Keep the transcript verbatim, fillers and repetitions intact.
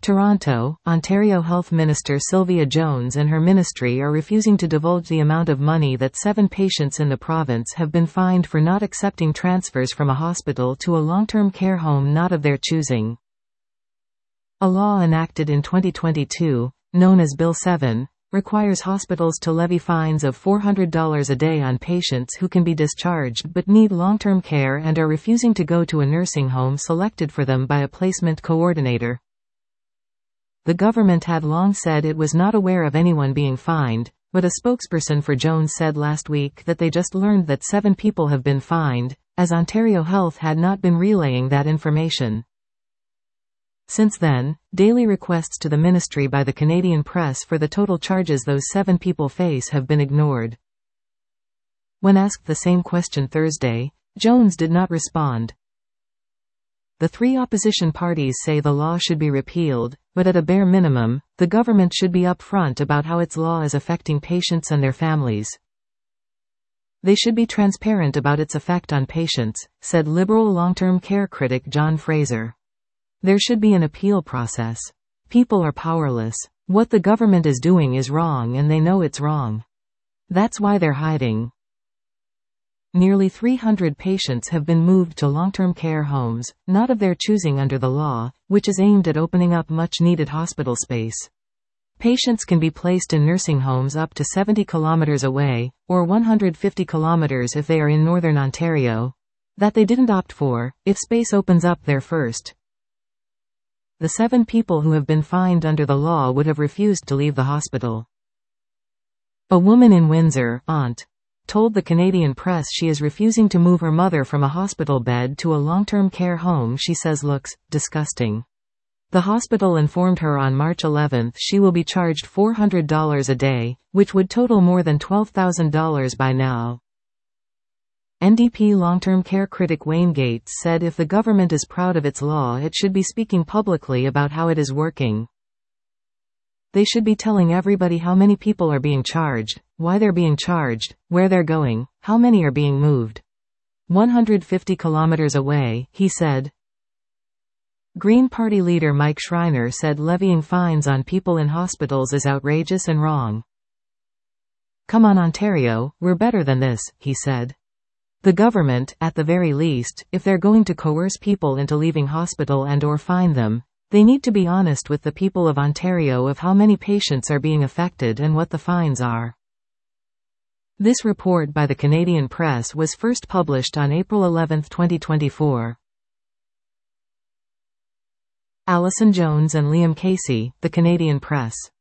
Toronto, Ontario Health Minister Sylvia Jones and her ministry are refusing to divulge the amount of money that seven patients in the province have been fined for not accepting transfers from a hospital to a long-term care home not of their choosing. A law enacted in twenty twenty-two, known as Bill seven, requires hospitals to levy fines of four hundred dollars a day on patients who can be discharged but need long-term care and are refusing to go to a nursing home selected for them by a placement coordinator. The government had long said it was not aware of anyone being fined, but a spokesperson for Jones said last week that they just learned that seven people have been fined, as Ontario Health had not been relaying that information. Since then, daily requests to the ministry by the Canadian press for the total charges those seven people face have been ignored. When asked the same question Thursday, Jones did not respond. The three opposition parties say the law should be repealed, but at a bare minimum, the government should be upfront about how its law is affecting patients and their families. They should be transparent about its effect on patients, said Liberal long-term care critic John Fraser. There should be an appeal process. People are powerless. What the government is doing is wrong and they know it's wrong. That's why they're hiding. Nearly three hundred patients have been moved to long-term care homes, not of their choosing under the law, which is aimed at opening up much-needed hospital space. Patients can be placed in nursing homes up to seventy kilometers away, or one hundred fifty kilometers if they are in northern Ontario. That they didn't opt for, if space opens up there first. The seven people who have been fined under the law would have refused to leave the hospital. A woman in Windsor, Aunt, told the Canadian press she is refusing to move her mother from a hospital bed to a long-term care home she says looks disgusting. The hospital informed her on March eleventh she will be charged four hundred dollars a day, which would total more than twelve thousand dollars by now. N D P long-term care critic Wayne Gates said if the government is proud of its law it should be speaking publicly about how it is working. They should be telling everybody how many people are being charged, why they're being charged, where they're going, how many are being moved. one hundred fifty kilometers away, he said. Green Party leader Mike Schreiner said levying fines on people in hospitals is outrageous and wrong. Come on Ontario, we're better than this, he said. The government, at the very least, if they're going to coerce people into leaving hospital and or fine them, they need to be honest with the people of Ontario of how many patients are being affected and what the fines are. This report by the Canadian Press was first published on April eleventh twenty twenty-four. Alison Jones and Liam Casey, The Canadian Press.